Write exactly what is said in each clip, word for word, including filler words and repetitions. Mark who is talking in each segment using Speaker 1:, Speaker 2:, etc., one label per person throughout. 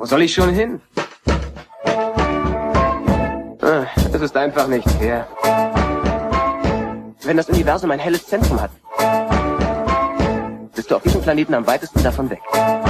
Speaker 1: Wo soll ich schon hin? Ah, es ist einfach nicht fair. Wenn das Universum ein helles Zentrum hat, bist du auf diesem Planeten am weitesten davon weg.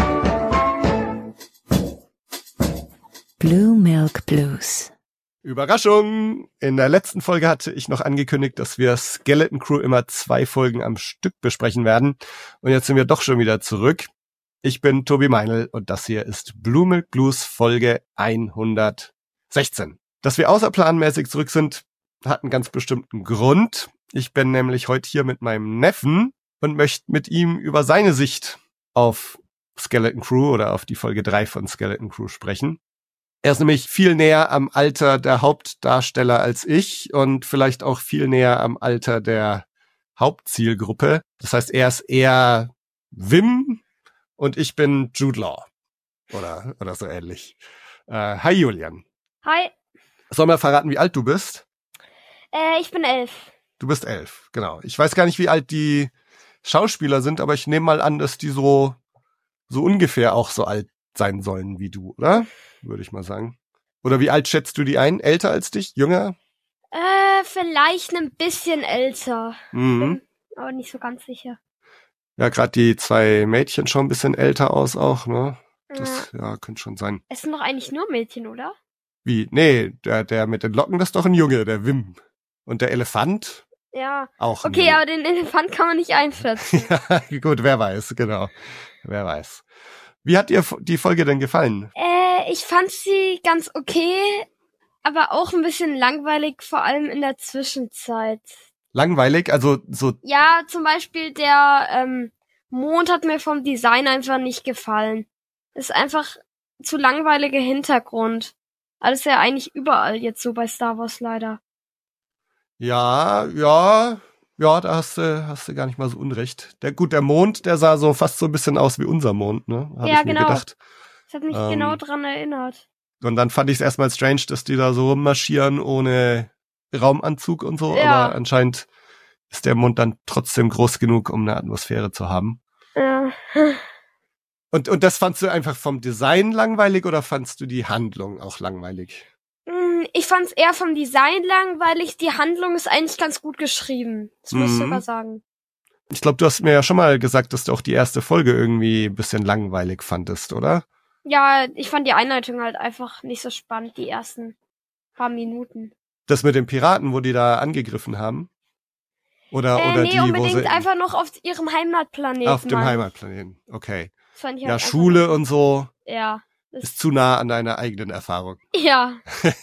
Speaker 2: Blue Milk Blues.
Speaker 3: Überraschung! In der letzten Folge hatte ich noch angekündigt, dass wir Skeleton Crew immer zwei Folgen am Stück besprechen werden. Und jetzt sind wir doch schon wieder zurück. Ich bin Tobi Meinl und das hier ist Blue Milk Blues Folge hundertsechzehn. Dass wir außerplanmäßig zurück sind, hat einen ganz bestimmten Grund. Ich bin nämlich heute hier mit meinem Neffen und möchte mit ihm über seine Sicht auf Skeleton Crew oder auf die Folge drei von Skeleton Crew sprechen. Er ist nämlich viel näher am Alter der Hauptdarsteller als ich und vielleicht auch viel näher am Alter der Hauptzielgruppe. Das heißt, er ist eher Wim und ich bin Jude Law. Oder, oder so ähnlich. Äh, hi Julian.
Speaker 4: Hi.
Speaker 3: Sollen wir verraten, wie alt du bist?
Speaker 4: Äh, ich bin elf.
Speaker 3: Du bist elf, genau. Ich weiß gar nicht, wie alt die Schauspieler sind, aber ich nehme mal an, dass die so, so ungefähr auch so alt sein sollen wie du, oder? Würde ich mal sagen. Oder wie alt schätzt du die ein? Älter als dich? Jünger?
Speaker 4: Äh, vielleicht ein bisschen älter.
Speaker 3: Mhm.
Speaker 4: Bin aber nicht so ganz sicher.
Speaker 3: Ja, gerade die zwei Mädchen schon ein bisschen älter aus auch, ne? Das,
Speaker 4: Ja.
Speaker 3: ja, könnte schon sein.
Speaker 4: Es sind doch eigentlich nur Mädchen, oder?
Speaker 3: Wie? Nee, der, der mit den Locken, das ist doch ein Junge, der Wim. Und der Elefant?
Speaker 4: Ja.
Speaker 3: Auch ein
Speaker 4: Okay,
Speaker 3: Junge.
Speaker 4: aber den Elefant kann man nicht einschätzen.
Speaker 3: Ja, gut, wer weiß, genau. Wer weiß. Wie hat dir die Folge denn gefallen?
Speaker 4: äh, ich fand sie ganz okay, aber auch ein bisschen langweilig, vor allem in der Zwischenzeit.
Speaker 3: Langweilig? Also so,
Speaker 4: Ja, zum Beispiel der ähm, Mond hat mir vom Design einfach nicht gefallen. Ist einfach zu langweiliger Hintergrund. Alles ja eigentlich überall jetzt so bei Star Wars leider.
Speaker 3: ja, ja, ja, da hast du, hast du gar nicht mal so unrecht. Der, gut, der Mond, der sah so fast so ein bisschen aus wie unser Mond, ne? Hab
Speaker 4: Ja,
Speaker 3: ich mir
Speaker 4: genau.
Speaker 3: gedacht.
Speaker 4: Das hat mich
Speaker 3: Ähm,
Speaker 4: genau dran erinnert.
Speaker 3: Und dann fand ich es erstmal strange, dass die da so rummarschieren ohne Raumanzug und so,
Speaker 4: Ja.
Speaker 3: aber anscheinend ist der Mond dann trotzdem groß genug, um eine Atmosphäre zu haben.
Speaker 4: Ja.
Speaker 3: Und, und das fandst du einfach vom Design langweilig oder fandst du die Handlung auch langweilig?
Speaker 4: Hm, Ich fand's eher vom Design langweilig. Die Handlung ist eigentlich ganz gut geschrieben. Das muss ich
Speaker 3: Mhm.
Speaker 4: sogar sagen.
Speaker 3: Ich glaube, du hast mir ja schon mal gesagt, dass du auch die erste Folge irgendwie ein bisschen langweilig fandest, oder?
Speaker 4: Ja, ich fand die Einleitung halt einfach nicht so spannend, die ersten paar Minuten.
Speaker 3: Das mit den Piraten, wo die da angegriffen haben? Oder,
Speaker 4: Äh,
Speaker 3: oder
Speaker 4: nee,
Speaker 3: die, wo
Speaker 4: unbedingt
Speaker 3: sie
Speaker 4: einfach noch auf ihrem Heimatplaneten.
Speaker 3: auf dem
Speaker 4: Mann.
Speaker 3: Heimatplaneten. Okay.
Speaker 4: Das fand ich
Speaker 3: Ja,
Speaker 4: halt einfach
Speaker 3: Schule
Speaker 4: noch-
Speaker 3: und so
Speaker 4: Ja. Das,
Speaker 3: ist zu nah an deiner eigenen Erfahrung.
Speaker 4: ja.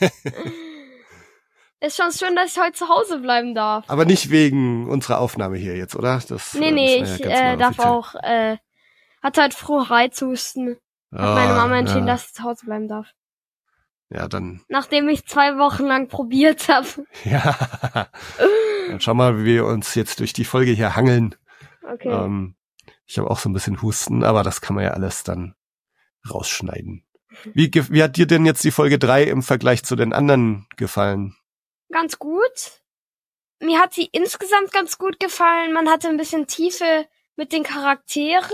Speaker 4: Ist schon schön, dass ich heute zu Hause bleiben darf.
Speaker 3: Aber nicht wegen unserer Aufnahme hier jetzt, oder? Das,
Speaker 4: Nee,
Speaker 3: äh,
Speaker 4: nee,
Speaker 3: das wär
Speaker 4: ich
Speaker 3: ja ganz
Speaker 4: äh,
Speaker 3: mal
Speaker 4: darf
Speaker 3: offiziell.
Speaker 4: auch, äh, hatte halt früher Reizhusten. Hat
Speaker 3: Ah,
Speaker 4: meine Mama entschieden,
Speaker 3: ja.
Speaker 4: dass ich zu Hause bleiben darf.
Speaker 3: Ja, dann,
Speaker 4: Nachdem ich zwei Wochen lang probiert habe.
Speaker 3: ja. Dann schau mal, wie wir uns jetzt durch die Folge hier hangeln.
Speaker 4: Okay.
Speaker 3: Ähm, ich habe auch so ein bisschen Husten, aber das kann man ja alles dann rausschneiden. Wie, ge- wie hat dir denn jetzt die Folge drei im Vergleich zu den anderen gefallen?
Speaker 4: Ganz gut. Mir hat sie insgesamt ganz gut gefallen. Man hatte ein bisschen Tiefe mit den Charakteren.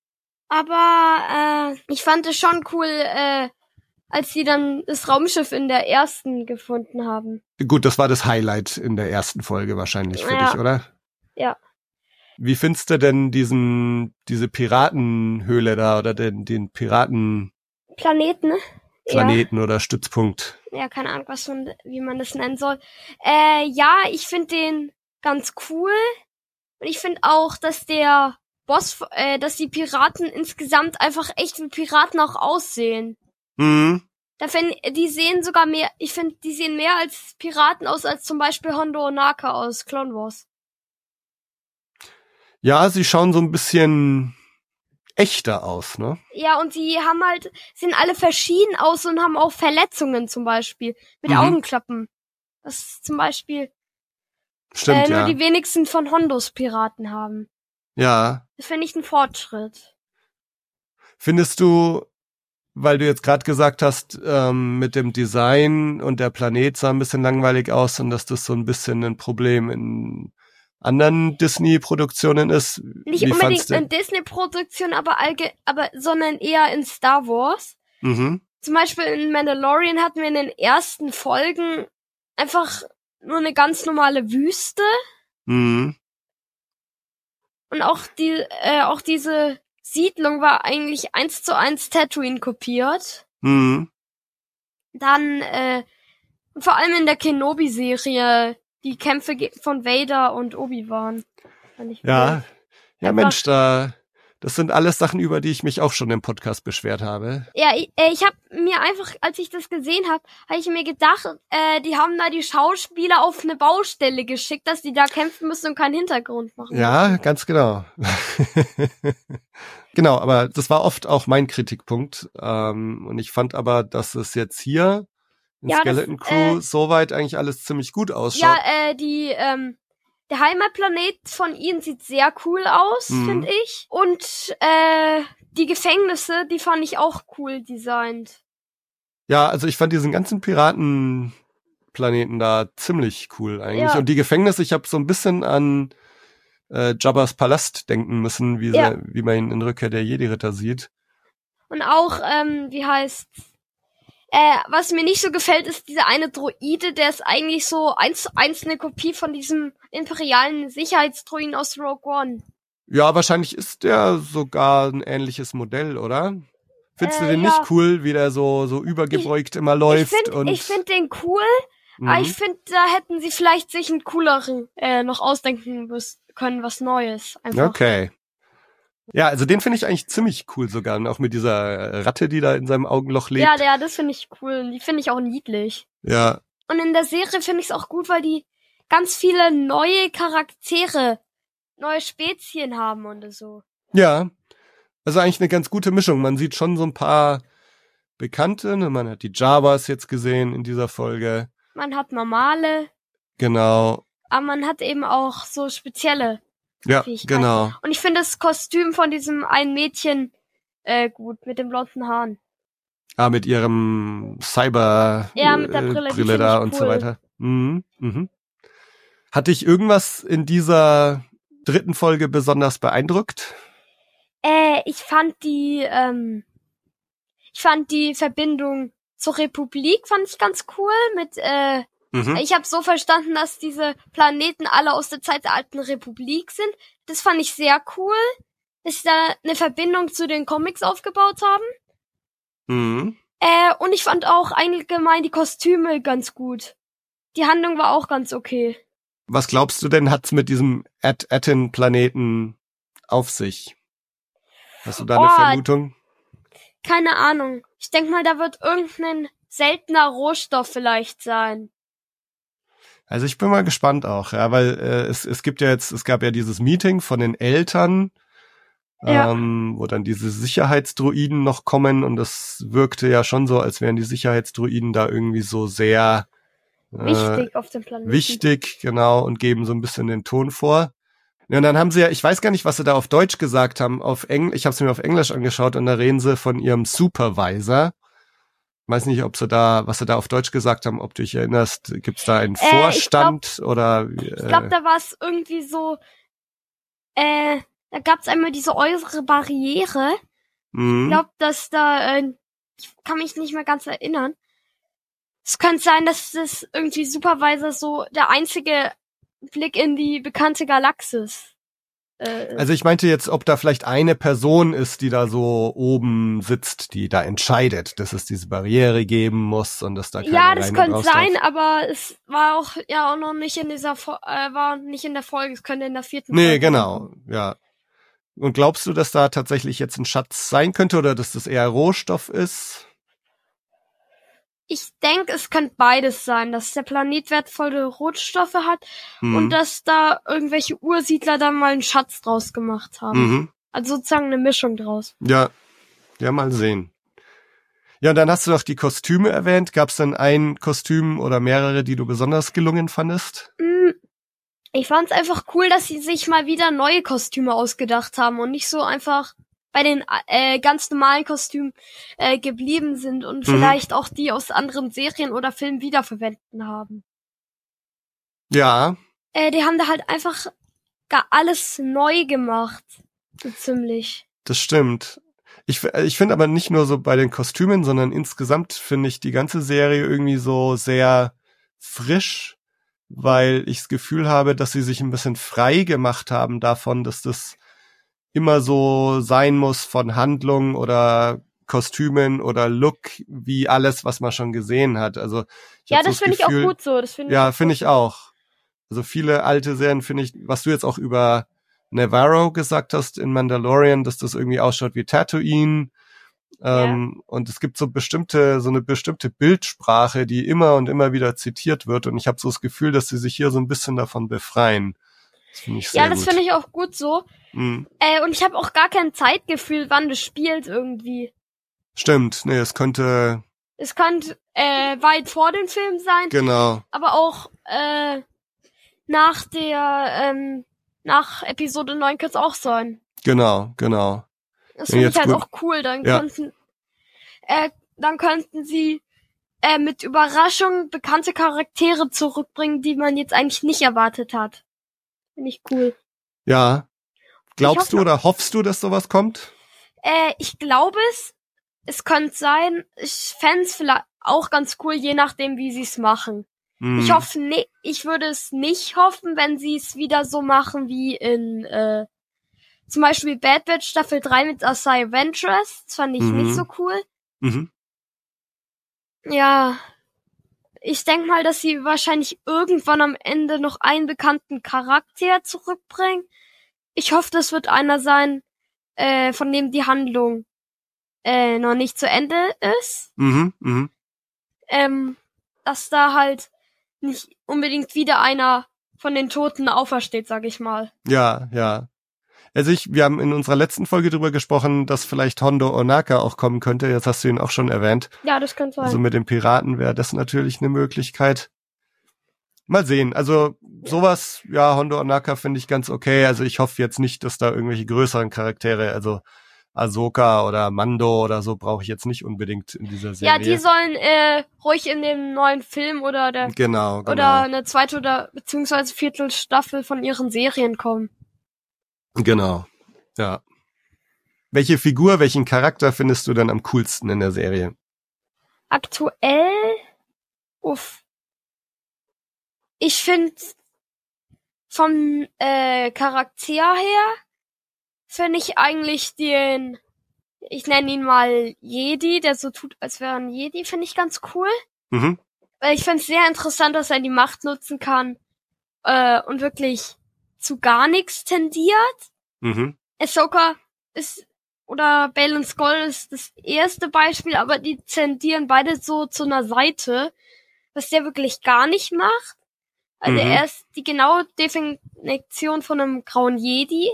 Speaker 4: Aber äh, ich fand es schon cool, äh, als sie dann das Raumschiff in der ersten gefunden haben.
Speaker 3: Gut, das war das Highlight in der ersten Folge wahrscheinlich für
Speaker 4: Ja.
Speaker 3: dich, oder?
Speaker 4: Ja.
Speaker 3: Wie findest du denn diesen, diese Piratenhöhle da oder den, den Piratenplaneten
Speaker 4: Planeten.
Speaker 3: oder Stützpunkt?
Speaker 4: Ja, ja, keine Ahnung, was man, wie man das nennen soll. Äh, ja, ich finde den ganz cool. Und ich finde auch, dass der Boss, äh, dass die Piraten insgesamt einfach echt wie Piraten auch aussehen.
Speaker 3: Mhm.
Speaker 4: Da find, die sehen sogar mehr, ich finde, die sehen mehr als Piraten aus, als zum Beispiel Hondo Ohnaka aus Clone Wars.
Speaker 3: Ja, sie schauen so ein bisschen echter aus, ne?
Speaker 4: Ja, und die haben halt, sehen alle verschieden aus und haben auch Verletzungen zum Beispiel. Mit
Speaker 3: Mhm.
Speaker 4: Augenklappen. Das ist zum Beispiel
Speaker 3: Stimmt,
Speaker 4: äh, nur
Speaker 3: ja.
Speaker 4: die wenigsten von Hondos Piraten haben.
Speaker 3: Ja.
Speaker 4: Das finde ich ein Fortschritt.
Speaker 3: Findest du, weil du jetzt gerade gesagt hast, ähm, mit dem Design und der Planet sah ein bisschen langweilig aus und dass das so ein bisschen ein Problem in anderen Disney-Produktionen ist.
Speaker 4: Nicht
Speaker 3: Wie
Speaker 4: unbedingt
Speaker 3: fandst du-
Speaker 4: in Disney-Produktion, aber allge aber sondern eher in Star Wars.
Speaker 3: Mhm.
Speaker 4: Zum Beispiel in Mandalorian hatten wir in den ersten Folgen einfach nur eine ganz normale Wüste.
Speaker 3: Mhm.
Speaker 4: Und auch die, äh, auch diese Siedlung war eigentlich eins zu eins Tatooine kopiert.
Speaker 3: Mhm.
Speaker 4: Dann, äh, vor allem in der Kenobi-Serie, die Kämpfe ge- von Vader und Obi-Wan. Fand ich
Speaker 3: Ja,
Speaker 4: cool.
Speaker 3: ja
Speaker 4: Einfach-
Speaker 3: Mensch, da, das sind alles Sachen, über die ich mich auch schon im Podcast beschwert habe.
Speaker 4: Ja, ich, äh, ich habe mir einfach, als ich das gesehen habe, habe ich mir gedacht, äh, die haben da die Schauspieler auf eine Baustelle geschickt, dass die da kämpfen müssen und keinen Hintergrund machen
Speaker 3: Ja,
Speaker 4: müssen.
Speaker 3: ganz genau. Genau, aber das war oft auch mein Kritikpunkt. Ähm, und ich fand aber, dass es jetzt hier in
Speaker 4: Ja, das,
Speaker 3: Skeleton Crew
Speaker 4: äh,
Speaker 3: soweit eigentlich alles ziemlich gut ausschaut.
Speaker 4: Ja, äh, die, ähm, der Heimatplanet von ihnen sieht sehr cool aus,
Speaker 3: Mhm.
Speaker 4: finde ich. Und, äh, die Gefängnisse, die fand ich auch cool designt.
Speaker 3: Ja, also ich fand diesen ganzen Piratenplaneten da ziemlich cool eigentlich.
Speaker 4: Ja.
Speaker 3: Und die Gefängnisse, ich habe so ein bisschen an äh, Jabba's Palast denken müssen, wie,
Speaker 4: Ja.
Speaker 3: sie, wie man ihn in Rückkehr der Jedi-Ritter sieht.
Speaker 4: Und auch, ähm, wie heißt, äh, was mir nicht so gefällt, ist dieser eine Droide, der ist eigentlich so eins zu eins eine Kopie von diesem imperialen Sicherheitsdroiden aus Rogue One.
Speaker 3: Ja, wahrscheinlich ist der sogar ein ähnliches Modell, oder? Findest du
Speaker 4: Äh,
Speaker 3: den
Speaker 4: ja.
Speaker 3: nicht cool, wie der so, so übergebeugt immer läuft?
Speaker 4: Ich finde
Speaker 3: und
Speaker 4: ich find den cool,
Speaker 3: Mhm.
Speaker 4: aber ich finde, da hätten sie vielleicht sich einen cooleren äh, noch ausdenken müssen, können, was Neues. Einfach.
Speaker 3: Okay. Ja, also den finde ich eigentlich ziemlich cool sogar. Und auch mit dieser Ratte, die da in seinem Augenloch lebt.
Speaker 4: Ja, ja, das finde ich cool. Die finde ich auch niedlich.
Speaker 3: Ja,
Speaker 4: Und in der Serie finde ich es auch gut, weil die ganz viele neue Charaktere, neue Spezien haben und so.
Speaker 3: ja. Also eigentlich eine ganz gute Mischung. Man sieht schon so ein paar Bekannte. Ne? Man hat die Jawas jetzt gesehen in dieser Folge.
Speaker 4: Man hat normale,
Speaker 3: Genau.
Speaker 4: aber man hat eben auch so spezielle
Speaker 3: Ja,
Speaker 4: Fähigkeiten.
Speaker 3: genau.
Speaker 4: Und ich finde das Kostüm von diesem einen Mädchen äh, gut, mit den blonden Haaren.
Speaker 3: Ah, mit ihrem Cyber
Speaker 4: Ja, mit der
Speaker 3: äh,
Speaker 4: Brille, die
Speaker 3: Brille
Speaker 4: find
Speaker 3: da
Speaker 4: ich
Speaker 3: und so
Speaker 4: cool.
Speaker 3: weiter. Mhm, mhm. Hat dich irgendwas in dieser dritten Folge besonders beeindruckt?
Speaker 4: Äh, ich fand die, ähm, ich fand die Verbindung zur Republik fand ich ganz cool mit, äh,
Speaker 3: Mhm.
Speaker 4: ich habe so verstanden, dass diese Planeten alle aus der Zeit der alten Republik sind. Das fand ich sehr cool, dass sie da eine Verbindung zu den Comics aufgebaut haben.
Speaker 3: Mhm.
Speaker 4: Äh, und ich fand auch allgemein die Kostüme ganz gut. Die Handlung war auch ganz okay.
Speaker 3: Was glaubst du denn, hat's mit diesem Aten-Planeten auf sich? Hast du da eine
Speaker 4: Oh,
Speaker 3: Vermutung?
Speaker 4: Keine Ahnung. Ich denk mal, da wird irgendein seltener Rohstoff vielleicht sein.
Speaker 3: Also ich bin mal gespannt auch, ja, weil äh, es, es gibt ja jetzt, es gab ja dieses Meeting von den Eltern,
Speaker 4: Ja.
Speaker 3: ähm, wo dann diese Sicherheitsdruiden noch kommen und das wirkte ja schon so, als wären die Sicherheitsdruiden da irgendwie so sehr äh,
Speaker 4: Wichtig auf dem Planeten.
Speaker 3: wichtig, genau, und geben so ein bisschen den Ton vor. Ja, und dann haben sie ja, ich weiß gar nicht, was sie da auf Deutsch gesagt haben, auf Englisch, ich habe es mir auf Englisch angeschaut und da reden sie von ihrem Supervisor. Ich weiß nicht, ob sie da, was sie da auf Deutsch gesagt haben, ob du dich erinnerst, gibt's da einen
Speaker 4: Äh, ich
Speaker 3: Vorstand oder
Speaker 4: Ich
Speaker 3: äh,
Speaker 4: glaube, da war es irgendwie so, äh, da gab's einmal diese äußere Barriere. Ich
Speaker 3: mh,
Speaker 4: glaube, dass da, äh, ich kann mich nicht mehr ganz erinnern. Es könnte sein, dass das irgendwie Supervisor so der einzige Blick in die bekannte Galaxis äh, ist.
Speaker 3: also ich meinte jetzt, ob da vielleicht eine Person ist, die da so oben sitzt, die da entscheidet, dass es diese Barriere geben muss und dass da keiner
Speaker 4: Ja, das
Speaker 3: rein und
Speaker 4: könnte
Speaker 3: raus darf.
Speaker 4: sein, aber es war auch ja auch noch nicht in dieser Fo äh, war nicht in der Folge, es könnte in der vierten
Speaker 3: Nee,
Speaker 4: Folge
Speaker 3: genau,
Speaker 4: sein.
Speaker 3: ja. Und glaubst du, dass da tatsächlich jetzt ein Schatz sein könnte oder dass das eher Rohstoff ist?
Speaker 4: Ich denke, es könnte beides sein, dass der Planet wertvolle Rohstoffe hat
Speaker 3: Mhm.
Speaker 4: und dass da irgendwelche Ursiedler dann mal einen Schatz draus gemacht haben.
Speaker 3: Mhm.
Speaker 4: Also sozusagen eine Mischung draus.
Speaker 3: Ja, ja, mal sehen. Ja, und dann hast du doch die Kostüme erwähnt. Gab es denn ein Kostüm oder mehrere, die du besonders gelungen fandest?
Speaker 4: Mm, Ich fand's einfach cool, dass sie sich mal wieder neue Kostüme ausgedacht haben und nicht so einfach bei den äh, ganz normalen Kostümen äh, geblieben sind und
Speaker 3: Mhm.
Speaker 4: vielleicht auch die aus anderen Serien oder Filmen wiederverwenden haben.
Speaker 3: Ja,
Speaker 4: Äh, die haben da halt einfach gar alles neu gemacht. So ziemlich.
Speaker 3: das stimmt. Ich, ich finde aber nicht nur so bei den Kostümen, sondern insgesamt finde ich die ganze Serie irgendwie so sehr frisch, weil ich das Gefühl habe, dass sie sich ein bisschen frei gemacht haben davon, dass das immer so sein muss von Handlung oder Kostümen oder Look, wie alles, was man schon gesehen hat. Also ich
Speaker 4: Ja,
Speaker 3: hab so
Speaker 4: das finde ich auch
Speaker 3: Gefühl-
Speaker 4: gut so. Das finde ich
Speaker 3: Ja,
Speaker 4: auch
Speaker 3: finde
Speaker 4: gut
Speaker 3: ich auch. Also viele alte Serien finde ich, was du jetzt auch über Navarro gesagt hast in Mandalorian, dass das irgendwie ausschaut wie Tatooine. Ähm, und es gibt so bestimmte, so eine bestimmte Bildsprache, die immer und immer wieder zitiert wird. Und ich habe so das Gefühl, dass sie sich hier so ein bisschen davon befreien. Das finde ich sehr
Speaker 4: Ja, das
Speaker 3: gut.
Speaker 4: finde ich auch gut so.
Speaker 3: Mhm.
Speaker 4: Äh, und ich habe auch gar kein Zeitgefühl, wann das spielt irgendwie.
Speaker 3: Stimmt, nee, es könnte,
Speaker 4: Es könnte äh, weit vor dem Film sein,
Speaker 3: genau,
Speaker 4: aber auch äh, nach der, ähm, nach Episode neun könnte es auch sein.
Speaker 3: genau, genau.
Speaker 4: Das
Speaker 3: Ja,
Speaker 4: finde
Speaker 3: jetzt
Speaker 4: ich halt
Speaker 3: gut.
Speaker 4: auch cool. Dann
Speaker 3: Ja.
Speaker 4: könnten, äh, dann könnten sie äh, mit Überraschung bekannte Charaktere zurückbringen, die man jetzt eigentlich nicht erwartet hat. Finde ich cool.
Speaker 3: Ja. Glaubst
Speaker 4: hoffe
Speaker 3: du oder hoffst du, dass sowas kommt?
Speaker 4: Äh, ich glaube es. Es könnte sein. Ich fände es vielleicht auch ganz cool, je nachdem, wie sie es machen.
Speaker 3: Hm.
Speaker 4: Ich hoffe ne, ich würde es nicht hoffen, wenn sie es wieder so machen wie in äh, zum Beispiel Bad Batch Staffel drei mit Asai Ventress. Das fand ich
Speaker 3: Mhm.
Speaker 4: nicht so cool.
Speaker 3: Mhm.
Speaker 4: Ja, ich denk mal, dass sie wahrscheinlich irgendwann am Ende noch einen bekannten Charakter zurückbringen. Ich hoffe, das wird einer sein, äh, von dem die Handlung äh, noch nicht zu Ende ist.
Speaker 3: Mhm. Mhm.
Speaker 4: Ähm, dass da halt nicht unbedingt wieder einer von den Toten aufersteht, sag ich mal.
Speaker 3: Ja, ja. Also ich, wir haben in unserer letzten Folge drüber gesprochen, dass vielleicht Hondo Ohnaka auch kommen könnte. Jetzt hast du ihn auch schon erwähnt.
Speaker 4: Ja, das könnte sein.
Speaker 3: Also mit den Piraten wäre das natürlich eine Möglichkeit. Mal sehen. Also sowas, ja, Hondo Ohnaka finde ich ganz okay. Also ich hoffe jetzt nicht, dass da irgendwelche größeren Charaktere, also Ahsoka oder Mando oder so, brauche ich jetzt nicht unbedingt in dieser Serie.
Speaker 4: Ja, die sollen äh, ruhig in dem neuen Film oder der
Speaker 3: Genau, genau.
Speaker 4: oder eine zweite oder beziehungsweise vierte Staffel von ihren Serien kommen.
Speaker 3: Genau, ja. Welche Figur, welchen Charakter findest du dann am coolsten in der Serie?
Speaker 4: Aktuell, uff. Ich finde vom äh, Charakter her finde ich eigentlich den, ich nenne ihn mal Jedi, der so tut, als wäre er ein Jedi, finde ich ganz cool.
Speaker 3: Mhm.
Speaker 4: Weil ich finde es sehr interessant, dass er die Macht nutzen kann äh, und wirklich zu gar nichts tendiert.
Speaker 3: Mhm.
Speaker 4: Ahsoka ist, oder Baylan Skoll ist das erste Beispiel, aber die tendieren beide so zu einer Seite, was der wirklich gar nicht macht. Also
Speaker 3: Mhm.
Speaker 4: er ist die genaue Definition von einem grauen Jedi.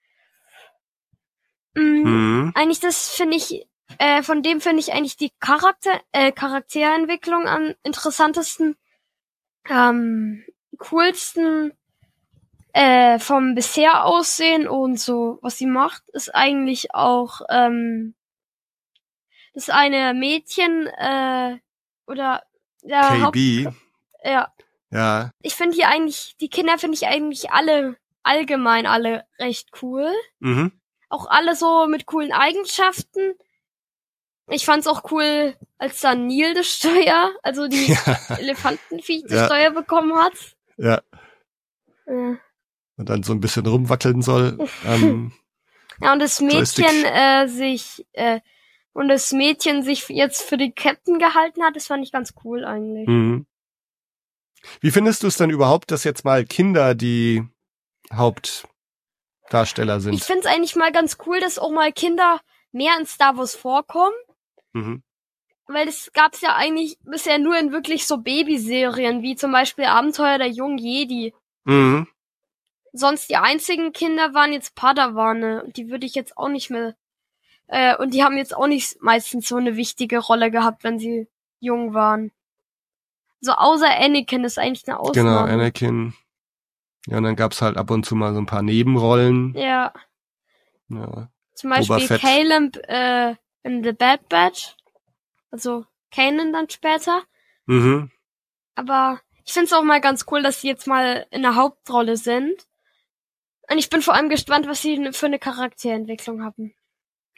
Speaker 4: Mhm.
Speaker 3: Mhm.
Speaker 4: Eigentlich das finde ich, äh, von dem finde ich eigentlich die Charakter, äh, Charakterentwicklung am interessantesten, ähm, coolsten, äh, vom bisher Aussehen und so, was sie macht, ist eigentlich auch, ähm, das eine Mädchen, äh, oder, der
Speaker 3: K B.
Speaker 4: Haupt, ja,
Speaker 3: Ja.
Speaker 4: ich finde hier eigentlich, die Kinder finde ich eigentlich alle, allgemein alle recht cool.
Speaker 3: Mhm.
Speaker 4: Auch alle so mit coolen Eigenschaften. Ich fand's auch cool, als dann Neil das Steuer, also die
Speaker 3: Ja.
Speaker 4: Elefantenviech das
Speaker 3: Ja.
Speaker 4: Steuer bekommen hat.
Speaker 3: Ja.
Speaker 4: Ja.
Speaker 3: Und dann so ein bisschen rumwackeln soll. ähm,
Speaker 4: Ja, und das
Speaker 3: Joystick.
Speaker 4: Mädchen äh, sich, äh, und das Mädchen sich jetzt für die Captain gehalten hat, das fand ich ganz cool eigentlich.
Speaker 3: mhm. Wie findest du es denn überhaupt, dass jetzt mal Kinder die Hauptdarsteller sind?
Speaker 4: Ich find's eigentlich mal ganz cool, dass auch mal Kinder mehr in Star Wars vorkommen.
Speaker 3: Mhm.
Speaker 4: Weil es gab's ja eigentlich bisher nur in wirklich so Babyserien, wie zum Beispiel Abenteuer der jungen Jedi.
Speaker 3: Mhm.
Speaker 4: Sonst die einzigen Kinder waren jetzt Padawane. Und die würde ich jetzt auch nicht mehr... Äh, und die haben jetzt auch nicht meistens so eine wichtige Rolle gehabt, wenn sie jung waren. So außer Anakin ist eigentlich eine
Speaker 3: Genau,
Speaker 4: Ausnahme.
Speaker 3: Anakin. Ja, und dann gab's halt ab und zu mal so ein paar Nebenrollen.
Speaker 4: Ja,
Speaker 3: Ja.
Speaker 4: zum Beispiel
Speaker 3: Boba Fett.
Speaker 4: Caleb äh, in The Bad Batch. Also Kanan dann später.
Speaker 3: Mhm.
Speaker 4: Aber ich find's auch mal ganz cool, dass sie jetzt mal in der Hauptrolle sind. Und ich bin vor allem gespannt, was sie für eine Charakterentwicklung haben.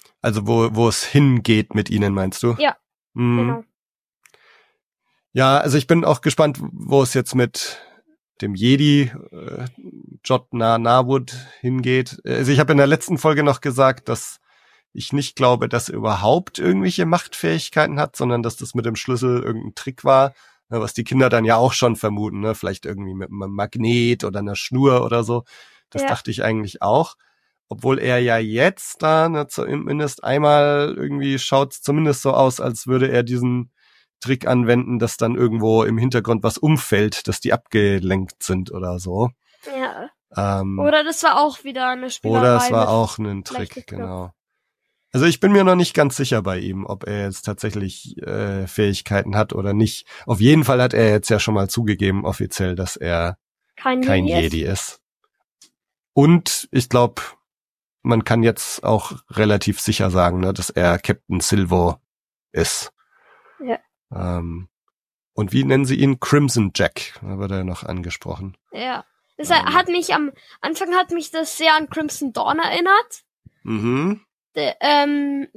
Speaker 3: Also wo wo es hingeht mit ihnen, meinst du?
Speaker 4: Ja,
Speaker 3: Mhm.
Speaker 4: genau.
Speaker 3: Ja, also ich bin auch gespannt, wo es jetzt mit dem Jedi äh, Jot Na Narwood hingeht. Also ich habe in der letzten Folge noch gesagt, dass ich nicht glaube, dass er überhaupt irgendwelche Machtfähigkeiten hat, sondern dass das mit dem Schlüssel irgendein Trick war, ne, was die Kinder dann ja auch schon vermuten, ne? Vielleicht irgendwie mit einem Magnet oder einer Schnur oder so. Das
Speaker 4: Ja.
Speaker 3: dachte ich eigentlich auch. Obwohl er ja jetzt da, ne, zumindest einmal irgendwie schaut zumindest so aus, als würde er diesen Trick anwenden, dass dann irgendwo im Hintergrund was umfällt, dass die abgelenkt sind oder so.
Speaker 4: Ja.
Speaker 3: Ähm,
Speaker 4: Oder das war auch wieder eine Spielerei.
Speaker 3: oder es war
Speaker 4: mit
Speaker 3: auch ein
Speaker 4: vielleicht
Speaker 3: Trick,
Speaker 4: Knopf.
Speaker 3: genau. Also ich bin mir noch nicht ganz sicher bei ihm, ob er jetzt tatsächlich äh, Fähigkeiten hat oder nicht. Auf jeden Fall hat er jetzt ja schon mal zugegeben, offiziell, dass er
Speaker 4: kein,
Speaker 3: kein
Speaker 4: Jedi
Speaker 3: Jedi ist. Und ich glaube, man kann jetzt auch relativ sicher sagen, ne, dass er Captain Silvo ist.
Speaker 4: Ja.
Speaker 3: Ähm, und wie nennen sie ihn? Crimson Jack, da wird er noch angesprochen.
Speaker 4: Ja. Das
Speaker 3: Ähm.
Speaker 4: hat mich am Anfang hat mich das sehr an Crimson Dawn erinnert.
Speaker 3: Mhm.
Speaker 4: De, ähm,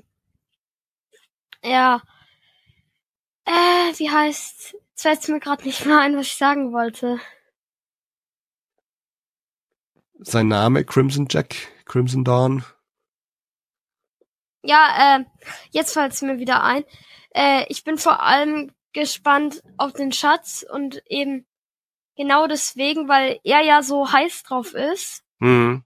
Speaker 4: ja. Äh, wie heißt? Jetzt fällt mir gerade nicht mehr ein, was ich sagen wollte.
Speaker 3: Sein Name, Crimson Jack, Crimson Dawn.
Speaker 4: Ja, äh, jetzt fällt es mir wieder ein. Äh, ich bin vor allem gespannt auf den Schatz und eben genau deswegen, weil er ja so heiß drauf ist.
Speaker 3: Mhm.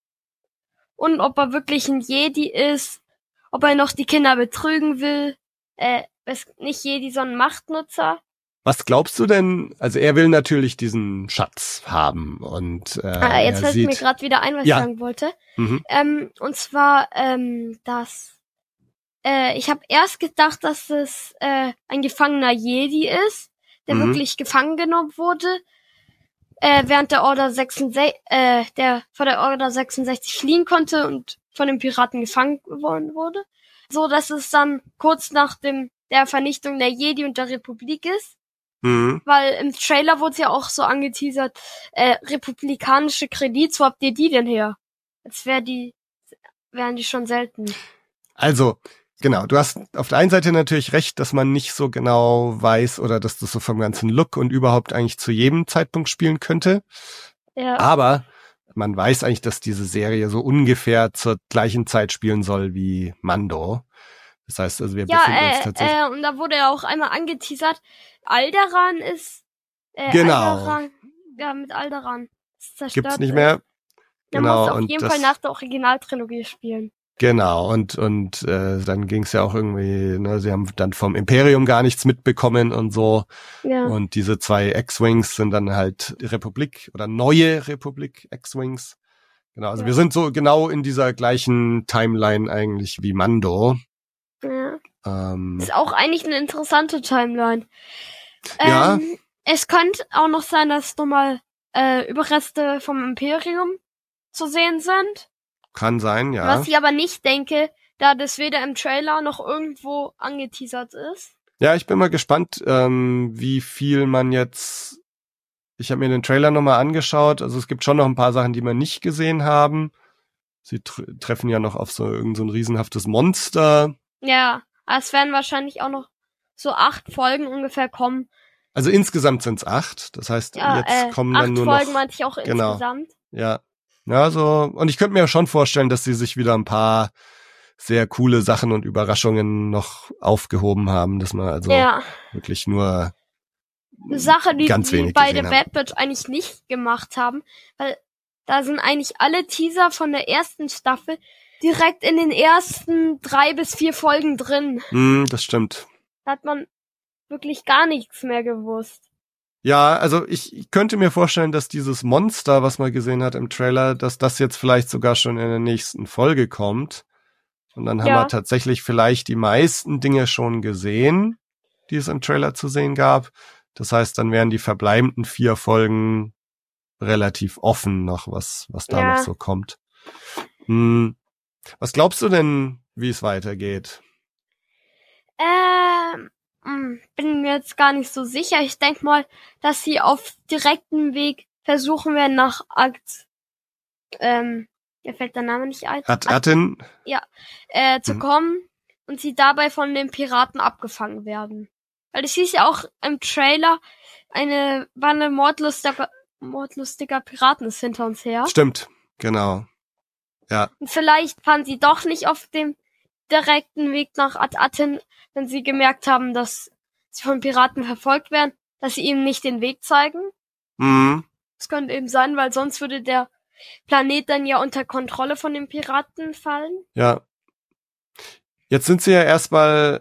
Speaker 4: Und ob er wirklich ein Jedi ist, ob er noch die Kinder betrügen will. Äh, ist nicht Jedi, sondern Machtnutzer.
Speaker 3: Was glaubst du denn? Also er will natürlich diesen Schatz haben und äh,
Speaker 4: Ah, jetzt
Speaker 3: er
Speaker 4: fällt
Speaker 3: sieht,
Speaker 4: mir gerade wieder ein, was
Speaker 3: Ja.
Speaker 4: ich sagen wollte.
Speaker 3: Mhm.
Speaker 4: Ähm, und zwar, ähm, dass äh, ich habe erst gedacht, dass es äh, ein gefangener Jedi ist, der
Speaker 3: Mhm.
Speaker 4: wirklich gefangen genommen wurde, äh, während der Order sechsundsechzig, äh, der vor der Order sechsundsechzig fliehen konnte und von den Piraten gefangen geworden wurde. So, dass es dann kurz nach dem der Vernichtung der Jedi und der Republik ist.
Speaker 3: Mhm.
Speaker 4: Weil im Trailer wurde es ja auch so angeteasert, äh, republikanische Kredits, wo habt ihr die denn her? Als wär die, wären die schon selten.
Speaker 3: Also, genau, du hast auf der einen Seite natürlich recht, dass man nicht so genau weiß oder dass das so vom ganzen Look und überhaupt eigentlich zu jedem Zeitpunkt spielen könnte.
Speaker 4: Ja.
Speaker 3: Aber man weiß eigentlich, dass diese Serie so ungefähr zur gleichen Zeit spielen soll wie Mando. Das heißt also, wir
Speaker 4: Ja,
Speaker 3: befinden uns
Speaker 4: äh,
Speaker 3: tatsächlich...
Speaker 4: äh, und da wurde ja auch einmal angeteasert, Alderaan ist, äh,
Speaker 3: Genau.
Speaker 4: Alderaan, ja, mit Alderaan. ist zerstört
Speaker 3: Gibt's nicht
Speaker 4: ist.
Speaker 3: mehr.
Speaker 4: Der
Speaker 3: Genau,
Speaker 4: muss auf
Speaker 3: und
Speaker 4: jeden
Speaker 3: das-
Speaker 4: Fall nach der Originaltrilogie spielen.
Speaker 3: Genau, und und äh, dann ging's ja auch irgendwie, ne, sie haben dann vom Imperium gar nichts mitbekommen und so.
Speaker 4: Ja.
Speaker 3: Und diese zwei X-Wings sind dann halt die Republik oder neue Republik X-Wings. Genau, also
Speaker 4: Ja.
Speaker 3: wir sind so genau in dieser gleichen Timeline eigentlich wie Mando.
Speaker 4: ja.
Speaker 3: Ähm,
Speaker 4: Ist auch eigentlich eine interessante Timeline.
Speaker 3: Ja.
Speaker 4: Ähm, es könnte auch noch sein, dass nochmal äh, Überreste vom Imperium zu sehen sind.
Speaker 3: kann sein, ja.
Speaker 4: Was ich aber nicht denke, da das weder im Trailer noch irgendwo angeteasert ist.
Speaker 3: Ja, ich bin mal gespannt, ähm, wie viel man jetzt... Ich habe mir den Trailer nochmal angeschaut. Also es gibt schon noch ein paar Sachen, die wir nicht gesehen haben. Sie tr- treffen ja noch auf so irgend so ein riesenhaftes Monster.
Speaker 4: Ja, aber es werden wahrscheinlich auch noch so acht Folgen ungefähr kommen.
Speaker 3: Also insgesamt sind's acht. Das heißt,
Speaker 4: Ja,
Speaker 3: jetzt
Speaker 4: äh,
Speaker 3: kommen
Speaker 4: acht
Speaker 3: dann nur
Speaker 4: Folgen
Speaker 3: noch...
Speaker 4: meinte ich auch
Speaker 3: Genau.
Speaker 4: insgesamt.
Speaker 3: Ja. Ja, so. Und ich könnte mir schon vorstellen, dass sie sich wieder ein paar sehr coole Sachen und Überraschungen noch aufgehoben haben, dass man also
Speaker 4: Ja,
Speaker 3: wirklich nur
Speaker 4: eine Sache, die
Speaker 3: ganz
Speaker 4: die
Speaker 3: wenig
Speaker 4: bei
Speaker 3: gesehen
Speaker 4: The
Speaker 3: haben.
Speaker 4: Bad Batch eigentlich nicht gemacht haben, weil da sind eigentlich alle Teaser von der ersten Staffel direkt in den ersten drei bis vier Folgen drin.
Speaker 3: Hm, das stimmt.
Speaker 4: Da hat man wirklich gar nichts mehr gewusst.
Speaker 3: Ja, also ich ich könnte mir vorstellen, dass dieses Monster, was man gesehen hat im Trailer, dass das jetzt vielleicht sogar schon in der nächsten Folge kommt. Und dann haben
Speaker 4: Ja.
Speaker 3: wir tatsächlich vielleicht die meisten Dinge schon gesehen, die es im Trailer zu sehen gab. Das heißt, dann wären die verbleibenden vier Folgen relativ offen noch, was was da
Speaker 4: Ja.
Speaker 3: noch so kommt. Hm. Was glaubst du denn, wie es weitergeht?
Speaker 4: Ähm, mh, bin mir jetzt gar nicht so sicher. Ich denk mal, dass sie auf direktem Weg versuchen werden, nach Akt, ähm, mir fällt der Name nicht ein.
Speaker 3: At Atin.
Speaker 4: Ja, äh, zu
Speaker 3: Mhm.
Speaker 4: kommen und sie dabei von den Piraten abgefangen werden. Weil es hieß ja auch im Trailer, eine Bande mordlustiger, mordlustiger Piraten ist hinter uns her.
Speaker 3: Stimmt, genau. Ja,
Speaker 4: Und vielleicht fahren sie doch nicht auf dem direkten Weg nach Ad Atin, wenn sie gemerkt haben, dass sie von Piraten verfolgt werden, dass sie ihnen nicht den Weg zeigen.
Speaker 3: mhm.
Speaker 4: Das könnte eben sein, weil sonst würde der Planet dann ja unter Kontrolle von den Piraten fallen.
Speaker 3: Ja. Jetzt sind sie ja erstmal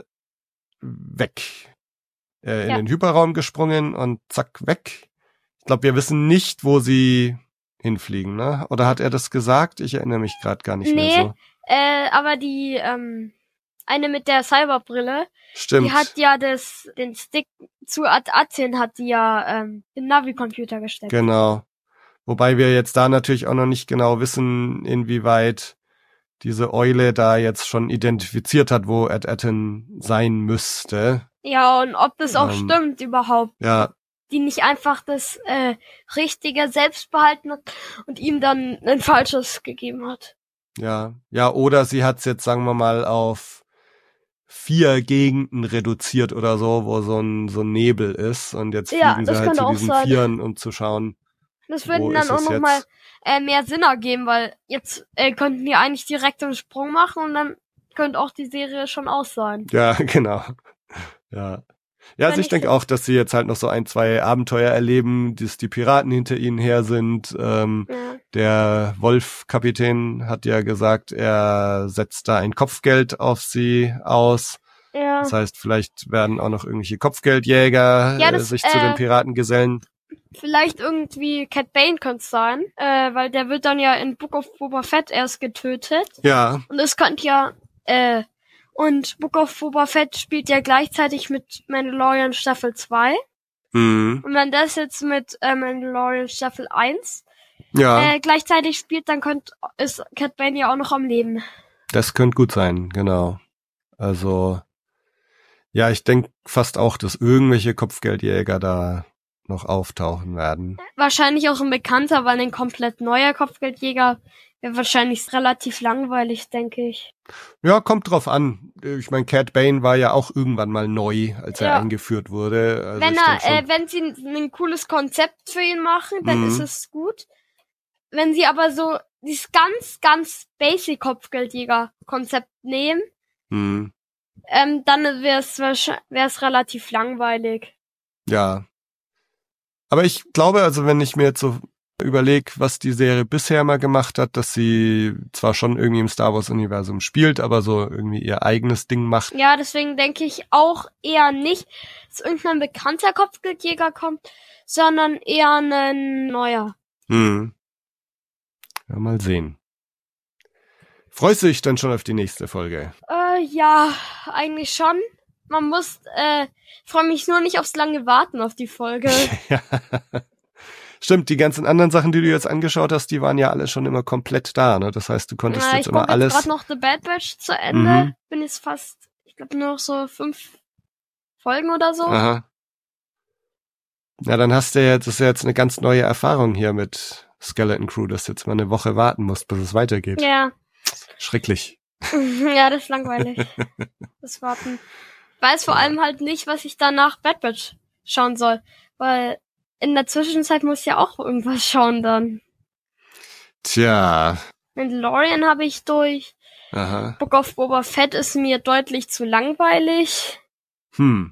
Speaker 3: weg. Äh, in
Speaker 4: Ja.
Speaker 3: den Hyperraum gesprungen und zack, weg. Ich glaube, wir wissen nicht, wo sie hinfliegen, ne? Oder hat er das gesagt? Ich erinnere mich gerade gar nicht
Speaker 4: Nee.
Speaker 3: mehr so.
Speaker 4: Äh, aber die, ähm, eine mit der Cyberbrille,
Speaker 3: Stimmt.
Speaker 4: die hat ja das, den Stick zu Ad Atin hat die ja, ähm, im Navi-Computer gesteckt.
Speaker 3: Genau. Wobei wir jetzt da natürlich auch noch nicht genau wissen, inwieweit diese Eule da jetzt schon identifiziert hat, wo Ad Atin sein müsste.
Speaker 4: Ja, und ob das auch
Speaker 3: Ähm,
Speaker 4: stimmt überhaupt.
Speaker 3: Ja,
Speaker 4: Die nicht einfach das, äh, Richtige selbst behalten hat und ihm dann ein falsches gegeben hat.
Speaker 3: ja. Ja, oder sie hat's jetzt, sagen wir mal, auf vier Gegenden reduziert oder so, wo so ein, so ein Nebel ist. Und jetzt
Speaker 4: Ja,
Speaker 3: fliegen sie
Speaker 4: das
Speaker 3: halt
Speaker 4: könnte
Speaker 3: zu
Speaker 4: auch
Speaker 3: diesen
Speaker 4: sein.
Speaker 3: Vieren, um zu schauen,
Speaker 4: Das
Speaker 3: wo
Speaker 4: würde
Speaker 3: ist
Speaker 4: dann auch
Speaker 3: es
Speaker 4: noch
Speaker 3: jetzt.
Speaker 4: mal äh, mehr Sinn ergeben, weil jetzt äh, könnten die eigentlich direkt einen Sprung machen und dann könnte auch die Serie schon aus sein.
Speaker 3: Ja, genau. Ja. Ja, also
Speaker 4: Wenn
Speaker 3: ich
Speaker 4: ich
Speaker 3: denke
Speaker 4: so-
Speaker 3: auch, dass sie jetzt halt noch so ein, zwei Abenteuer erleben, dass die Piraten hinter ihnen her sind. Ähm,
Speaker 4: Ja.
Speaker 3: der Wolf-Kapitän hat ja gesagt, er setzt da ein Kopfgeld auf sie aus.
Speaker 4: Ja.
Speaker 3: Das heißt, vielleicht werden auch noch irgendwelche Kopfgeldjäger
Speaker 4: Ja,
Speaker 3: äh,
Speaker 4: das,
Speaker 3: sich zu den
Speaker 4: äh,
Speaker 3: Piraten gesellen.
Speaker 4: Vielleicht irgendwie Cat Bane könnte es sein, äh, weil der wird dann ja in Book of Boba Fett erst getötet.
Speaker 3: Ja,
Speaker 4: Und es könnte ja, äh, und Book of Boba Fett spielt ja gleichzeitig mit Mandalorian Staffel zwei.
Speaker 3: mhm.
Speaker 4: Und wenn das jetzt mit äh, Mandalorian Staffel eins
Speaker 3: ja,
Speaker 4: äh, gleichzeitig spielt, dann könnte ist Cat Bane ja auch noch am Leben.
Speaker 3: das könnte gut sein, genau. Also, ja, ich denke fast auch, dass irgendwelche Kopfgeldjäger da noch auftauchen werden.
Speaker 4: Wahrscheinlich auch ein bekannter, weil ein komplett neuer Kopfgeldjäger wäre wahrscheinlich relativ langweilig, denke ich.
Speaker 3: Ja, kommt drauf an. Ich meine, Cat Bane war ja auch irgendwann mal neu, als er
Speaker 4: Ja.
Speaker 3: eingeführt wurde. Also
Speaker 4: wenn
Speaker 3: ich
Speaker 4: er,
Speaker 3: denk schon,
Speaker 4: äh, wenn sie ein, ein cooles Konzept für ihn machen, dann
Speaker 3: Mhm.
Speaker 4: ist es gut. Wenn sie aber so dieses ganz, ganz basic Kopfgeldjäger-Konzept nehmen,
Speaker 3: hm,
Speaker 4: ähm, dann wäre es wäre es relativ langweilig.
Speaker 3: ja. Aber ich glaube, also wenn ich mir jetzt so überlege, was die Serie bisher mal gemacht hat, dass sie zwar schon irgendwie im Star Wars Universum spielt, aber so irgendwie ihr eigenes Ding macht.
Speaker 4: Ja, deswegen denke ich auch eher nicht, dass irgendein bekannter Kopfgeldjäger kommt, sondern eher ein neuer.
Speaker 3: Hm. Ja, mal sehen. Freust du dich dann schon auf die nächste Folge?
Speaker 4: Äh, ja, eigentlich schon. Man muss, äh, ich freue mich nur nicht aufs lange Warten auf die Folge.
Speaker 3: Ja. Stimmt, die ganzen anderen Sachen, die du jetzt angeschaut hast, die waren ja alle schon immer komplett da, ne? Das heißt, du konntest
Speaker 4: Ja,
Speaker 3: jetzt
Speaker 4: ich
Speaker 3: immer
Speaker 4: gucke jetzt
Speaker 3: alles.
Speaker 4: gerade noch The Bad Batch zu Ende.
Speaker 3: Mhm.
Speaker 4: Bin jetzt fast, ich glaube, nur noch so fünf Folgen oder so.
Speaker 3: Aha. Ja, dann hast du ja, das ist ja jetzt eine ganz neue Erfahrung hier mit Skeleton Crew, dass du jetzt mal eine Woche warten musst, bis es weitergeht.
Speaker 4: Ja.
Speaker 3: Schrecklich.
Speaker 4: Ja, das ist langweilig. Das Warten. Ich weiß vor
Speaker 3: Ja.
Speaker 4: allem halt nicht, was ich danach Bad Batch schauen soll. Weil in der Zwischenzeit muss ich ja auch irgendwas schauen dann.
Speaker 3: Tja.
Speaker 4: Mandalorian habe ich durch.
Speaker 3: Aha.
Speaker 4: Book of Boba Fett ist mir deutlich zu langweilig.
Speaker 3: Hm.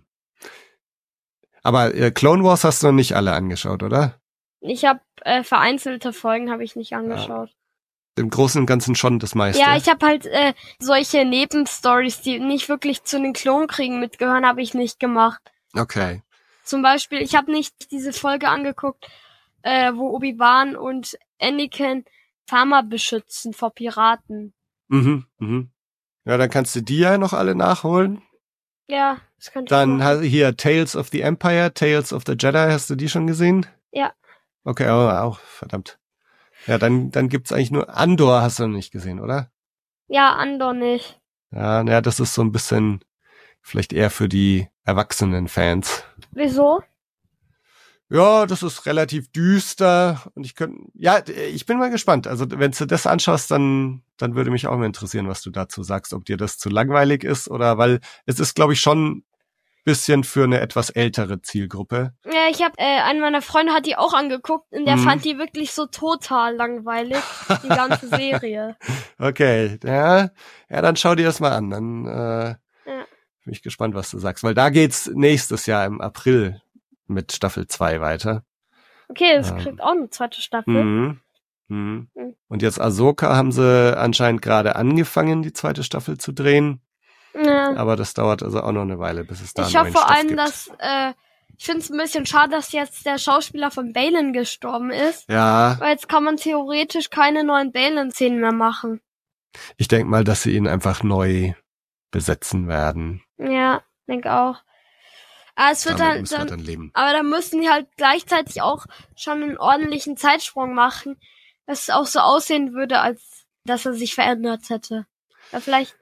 Speaker 3: Aber äh, Clone Wars hast du noch nicht alle angeschaut, oder?
Speaker 4: Ich habe äh, vereinzelte Folgen habe ich nicht angeschaut.
Speaker 3: Im Großen und Ganzen schon das meiste.
Speaker 4: Ja, ich habe halt äh, solche Nebenstories, die nicht wirklich zu den Klonkriegen mitgehören, habe ich nicht gemacht.
Speaker 3: Okay.
Speaker 4: Zum Beispiel, ich habe nicht diese Folge angeguckt, äh, wo Obi-Wan und Anakin Farmer beschützen vor Piraten.
Speaker 3: Mhm, mhm. Ja, dann kannst du die ja noch alle nachholen.
Speaker 4: Ja, das könnte ich
Speaker 3: Dann
Speaker 4: machen.
Speaker 3: hast du hier Tales of the Empire, Tales of the Jedi, hast du die schon gesehen?
Speaker 4: Ja.
Speaker 3: Okay, oh, auch, verdammt. Ja, dann, dann gibt's eigentlich nur Andor, hast du noch nicht gesehen, oder?
Speaker 4: Ja, Andor nicht.
Speaker 3: Ja, ja, das ist so ein bisschen vielleicht eher für die erwachsenen Fans.
Speaker 4: Wieso?
Speaker 3: Ja, das ist relativ düster und ich könnte, ja, ich bin mal gespannt. Also wenn du das anschaust, dann dann würde mich auch mal interessieren, was du dazu sagst, ob dir das zu langweilig ist oder weil es ist, glaube ich, schon bisschen für eine etwas ältere Zielgruppe.
Speaker 4: Ja, ich habe äh, einen meiner Freunde hat die auch angeguckt und der
Speaker 3: Mhm.
Speaker 4: fand die wirklich so total langweilig, die ganze Serie.
Speaker 3: Okay, ja, ja, dann schau dir das mal an. Dann äh,
Speaker 4: Ja.
Speaker 3: bin ich gespannt, was du sagst, weil da geht's nächstes Jahr im April mit Staffel zwei weiter.
Speaker 4: Okay, es
Speaker 3: Ähm.
Speaker 4: kriegt auch eine zweite Staffel.
Speaker 3: Mhm. Mhm.
Speaker 4: Mhm.
Speaker 3: Und jetzt Ahsoka haben sie anscheinend gerade angefangen, die zweite Staffel zu drehen.
Speaker 4: Ja.
Speaker 3: Aber das dauert also auch noch eine Weile, bis es da
Speaker 4: Ich
Speaker 3: einen
Speaker 4: hoffe
Speaker 3: neuen
Speaker 4: vor
Speaker 3: Stoff
Speaker 4: allem,
Speaker 3: gibt.
Speaker 4: dass äh, ich finde es ein bisschen schade, dass jetzt der Schauspieler von Balin gestorben ist,
Speaker 3: Ja,
Speaker 4: weil jetzt kann man theoretisch keine neuen Balin-Szenen mehr machen.
Speaker 3: ich denke mal, dass sie ihn einfach neu besetzen werden.
Speaker 4: Ja, denk auch. Aber es wird
Speaker 3: Damit
Speaker 4: dann,
Speaker 3: müssen wir
Speaker 4: dann
Speaker 3: dann leben.
Speaker 4: aber da müssen die halt gleichzeitig auch schon einen ordentlichen Zeitsprung machen, dass es auch so aussehen würde, als dass er sich verändert hätte. Ja, vielleicht.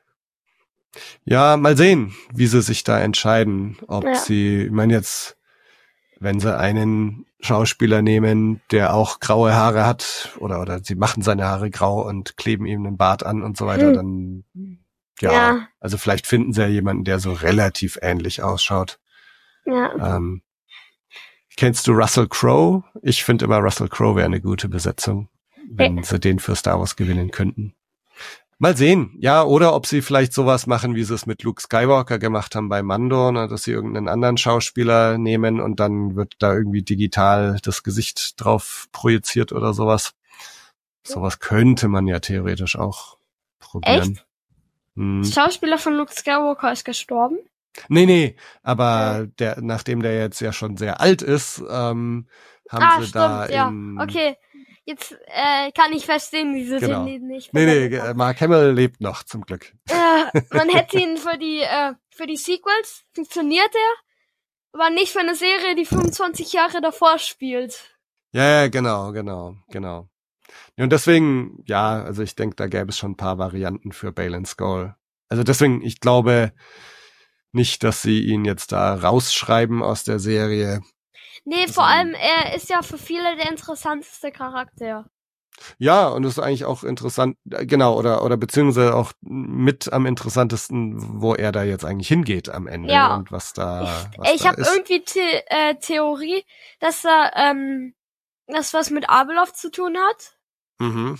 Speaker 3: Ja, mal sehen, wie sie sich da entscheiden. Ob
Speaker 4: Ja.
Speaker 3: sie, ich meine jetzt, wenn sie einen Schauspieler nehmen, der auch graue Haare hat, oder oder sie machen seine Haare grau und kleben ihm einen Bart an und so weiter,
Speaker 4: Hm.
Speaker 3: dann ja,
Speaker 4: Ja.
Speaker 3: also vielleicht finden sie ja jemanden, der so relativ ähnlich ausschaut.
Speaker 4: Ja.
Speaker 3: Ähm, kennst du Russell Crowe? Ich finde immer, Russell Crowe wäre eine gute Besetzung, wenn
Speaker 4: Hey.
Speaker 3: sie den für Star Wars gewinnen könnten. Mal sehen, ja, oder ob sie vielleicht sowas machen, wie sie es mit Luke Skywalker gemacht haben bei Mando, ne, dass sie irgendeinen anderen Schauspieler nehmen und dann wird da irgendwie digital das Gesicht drauf projiziert oder sowas. Sowas könnte man ja theoretisch auch probieren.
Speaker 4: Echt?
Speaker 3: Hm.
Speaker 4: Der Schauspieler von Luke Skywalker ist gestorben?
Speaker 3: Nee, nee, aber der, nachdem der jetzt ja schon sehr alt ist, ähm, haben
Speaker 4: ah,
Speaker 3: sie
Speaker 4: stimmt,
Speaker 3: da
Speaker 4: ja.
Speaker 3: in...
Speaker 4: Okay. Jetzt äh, kann ich verstehen, wieso
Speaker 3: Genau.
Speaker 4: den nicht
Speaker 3: Nee, nee,
Speaker 4: verwendet haben.
Speaker 3: Mark Hamill lebt noch, zum Glück.
Speaker 4: Äh, man hätte ihn für die äh, für die Sequels, funktioniert er, aber nicht für eine Serie, die fünfundzwanzig Jahre davor spielt.
Speaker 3: Ja, ja, genau, genau, genau. Ja, und deswegen, ja, also ich denke, da gäbe es schon ein paar Varianten für Baylan Skoll. Also deswegen, ich glaube nicht, dass sie ihn jetzt da rausschreiben aus der Serie.
Speaker 4: Nee,
Speaker 3: Also-
Speaker 4: vor allem, er ist ja für viele der interessanteste Charakter.
Speaker 3: Ja, und das ist eigentlich auch interessant, äh, genau, oder oder beziehungsweise auch mit am interessantesten, wo er da jetzt eigentlich hingeht am Ende
Speaker 4: Ja.
Speaker 3: und was da,
Speaker 4: Ich,
Speaker 3: was
Speaker 4: ich
Speaker 3: da
Speaker 4: habe
Speaker 3: ist.
Speaker 4: irgendwie The äh, Theorie, dass er ähm, das was mit Abeloth zu tun hat.
Speaker 3: Mhm.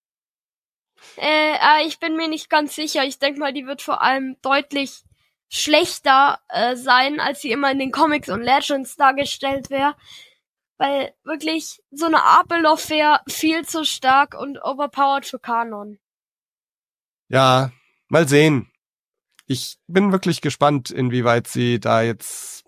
Speaker 4: Äh, aber ich bin mir nicht ganz sicher. Ich denke mal, die wird vor allem deutlich schlechter äh, sein, als sie immer in den Comics und Legends dargestellt wäre. Weil wirklich so eine Abeloth wäre viel zu stark und overpowered für Kanon.
Speaker 3: Ja, mal sehen. Ich bin wirklich gespannt, inwieweit sie da jetzt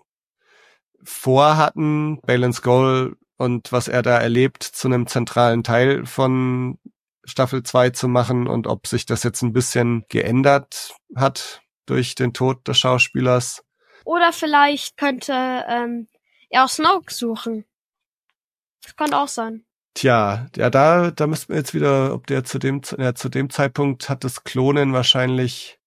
Speaker 3: vorhatten, Baylan Skoll und was er da erlebt, zu einem zentralen Teil von Staffel zwei zu machen und ob sich das jetzt ein bisschen geändert hat durch den Tod des Schauspielers.
Speaker 4: Oder vielleicht könnte ähm, er auch Snoke suchen. Das könnte auch sein.
Speaker 3: Tja, ja, da, da müssten wir jetzt wieder, ob der zu dem, ja, zu dem Zeitpunkt hat das Klonen wahrscheinlich.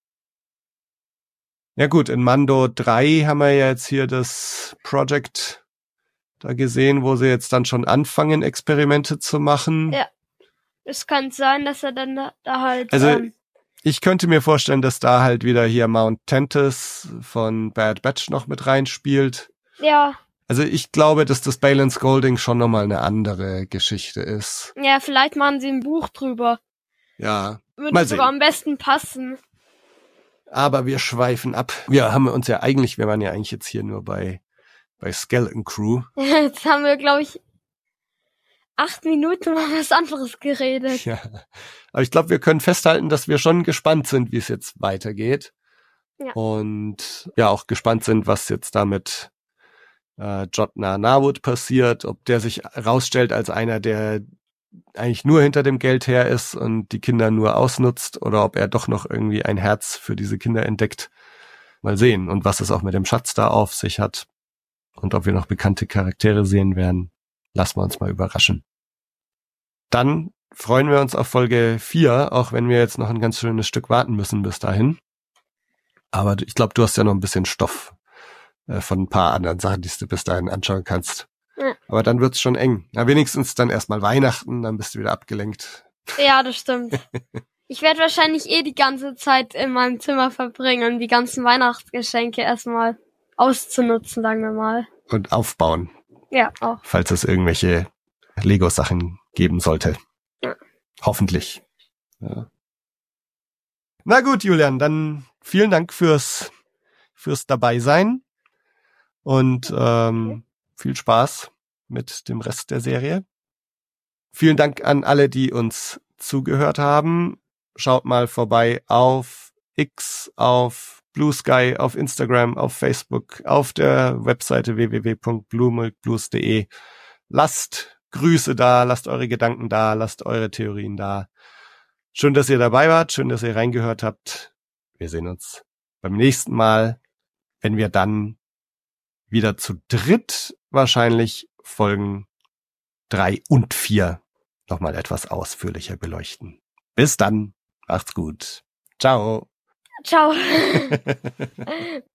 Speaker 3: Ja gut, in Mando drei haben wir ja jetzt hier das Project da gesehen, wo sie jetzt dann schon anfangen, Experimente zu machen.
Speaker 4: Ja. Es könnte sein, dass er dann da, da halt...
Speaker 3: Also,
Speaker 4: ähm,
Speaker 3: Ich könnte mir vorstellen, dass da halt wieder hier Mount Tantus von Bad Batch noch mit reinspielt.
Speaker 4: ja,
Speaker 3: Also ich glaube, dass das Baylan Skoll schon nochmal eine andere Geschichte ist.
Speaker 4: ja, vielleicht machen sie ein Buch drüber.
Speaker 3: Ja,
Speaker 4: Würde
Speaker 3: Mal
Speaker 4: sogar
Speaker 3: sehen.
Speaker 4: am besten passen.
Speaker 3: aber wir schweifen ab. Wir haben uns ja eigentlich, wir waren ja eigentlich jetzt hier nur bei, bei Skeleton Crew.
Speaker 4: Jetzt haben wir, glaube ich, acht Minuten über was anderes geredet.
Speaker 3: Ja, aber ich glaube, wir können festhalten, dass wir schon gespannt sind, wie es jetzt weitergeht.
Speaker 4: Ja.
Speaker 3: Und ja, auch gespannt sind, was jetzt damit äh, Jotna Narwood passiert, ob der sich rausstellt als einer, der eigentlich nur hinter dem Geld her ist und die Kinder nur ausnutzt, oder ob er doch noch irgendwie ein Herz für diese Kinder entdeckt. Mal sehen. Und was es auch mit dem Schatz da auf sich hat. Und ob wir noch bekannte Charaktere sehen werden. Lassen wir uns mal überraschen. Dann freuen wir uns auf Folge vier, auch wenn wir jetzt noch ein ganz schönes Stück warten müssen bis dahin. Aber ich glaube, du hast ja noch ein bisschen Stoff äh, von ein paar anderen Sachen, die du bis dahin anschauen kannst.
Speaker 4: Ja.
Speaker 3: Aber dann wird's schon eng. Na, wenigstens dann erstmal Weihnachten, dann bist du wieder abgelenkt.
Speaker 4: Ja, das stimmt. Ich werde wahrscheinlich eh die ganze Zeit in meinem Zimmer verbringen, um die ganzen Weihnachtsgeschenke erstmal auszunutzen, sagen wir mal.
Speaker 3: Und aufbauen.
Speaker 4: Ja, auch.
Speaker 3: Falls es irgendwelche Lego-Sachen geben sollte.
Speaker 4: Ja.
Speaker 3: Hoffentlich. Ja. Na gut, Julian, dann vielen Dank fürs fürs Dabeisein und ähm, viel Spaß mit dem Rest der Serie. Vielen Dank an alle, die uns zugehört haben. Schaut mal vorbei auf X, auf Blue Sky, auf Instagram, auf Facebook, auf der Webseite w w w punkt blue milk blues punkt d e. Lasst Grüße da, lasst eure Gedanken da, lasst eure Theorien da. Schön, dass ihr dabei wart, schön, dass ihr reingehört habt. Wir sehen uns beim nächsten Mal, wenn wir dann wieder zu dritt wahrscheinlich Folgen drei und vier nochmal etwas ausführlicher beleuchten. Bis dann, macht's gut. Ciao.
Speaker 4: Ciao.